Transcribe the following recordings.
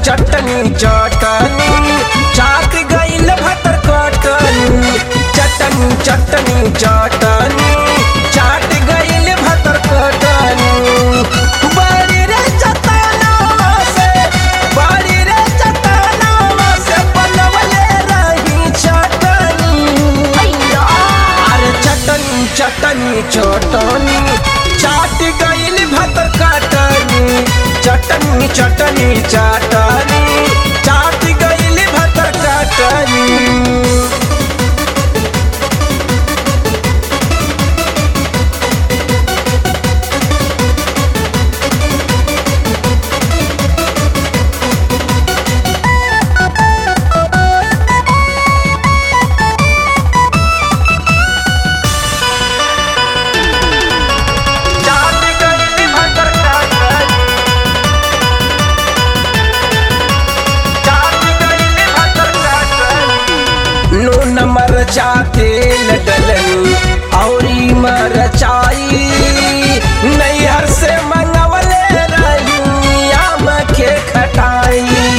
चटनी चटनी चाट गइल भतर कटनी चटनी चटनी चटनी चाट गइल भतर कटनी बड़ी रे चटनवा से बड़ी रे चटनवा से बनवले रही चटनी अरे चटनी चटनी चटनी चाट गइल भतर कटनी चटनी चटनी चटनी चाट गइल भतर कटनी मरचा तेल डलनी औरी मरचाई नैहर से मंगवले रही आम के खटाई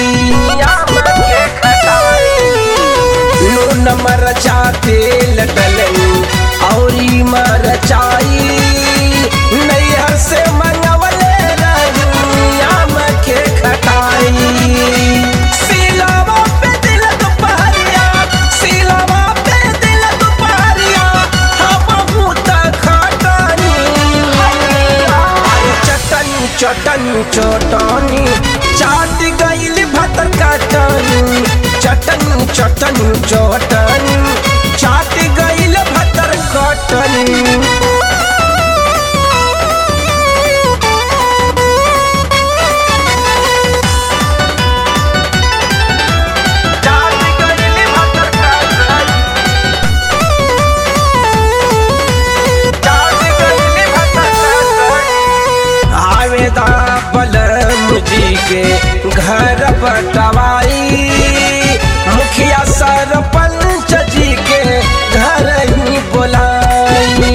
नून मरचा तेल डलनी औरी मरचाई नैहर से मंगवले रही आम के खटाई चटनी चटनी चाट गइल भतर कटनी चटनी चटनी चटनी चाट गइल भतर कटनी जी के घर बटवाई मुखिया सरपंच जी के घर ही बोलाई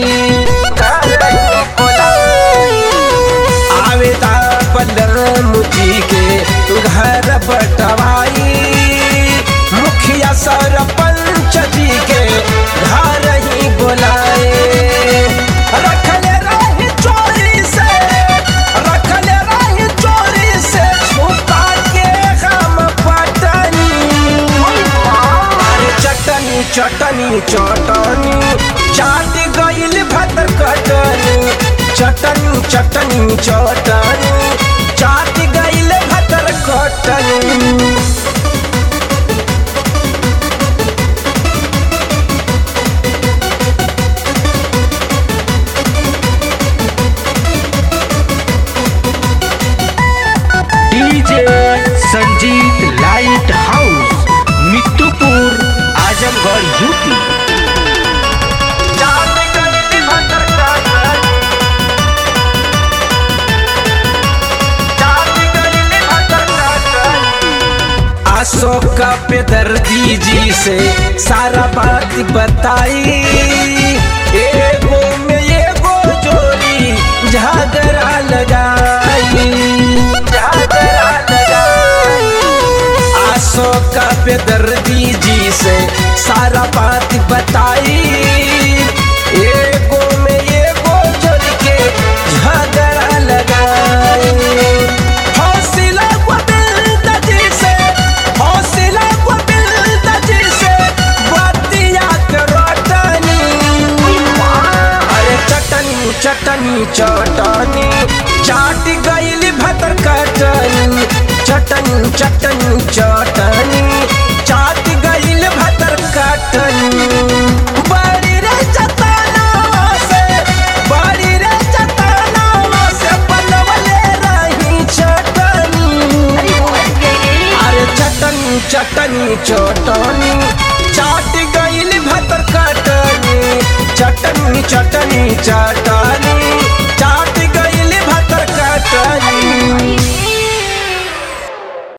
आवेदा बलराम जी के घर बटवाई मुखिया सरपंच जी के घर ही बोलाए रखले रही चोरी से रखले रही चोरी से छुपा के हम पटनी चटनी चटनी चटनी चाट गइल भतर कटनी चटनी चटनी चटनी चाट गइल भतर कटनी Sanjeet light house Mittupur Azamgarh UP Ashok Bedardi ji से सारा बात बताई एगो में एगो जोड़ी झगड़ा लगाई अशोक बेदर्दी जी से सारा बात बताई एगो में एगो जोड़ के झगड़ा लगाई हौसला गोविंद जी से हौसला गोविंद जी से बतिया करोटनी अरे चटनी चटनी चटनी चाट गइल भतर कटनी चटनी चटनी चटनी चाट गइल भतर कटनी बड़ी रे चटनवा से बड़ी रे चटनवा से बनवले रही चटनी अरे चटनी चटनी चटनी चाट गइल भतर कटनी चटनी चटनी चटनी